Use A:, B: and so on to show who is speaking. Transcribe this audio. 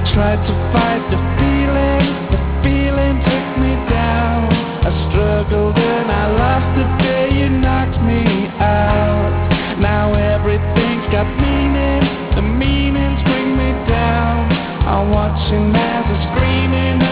A: Tried to fight the feeling took me down. I struggled and I lost the day you knocked me out. Now everything's got meaning, the meanings bring me down. I'm watching as I'm screaming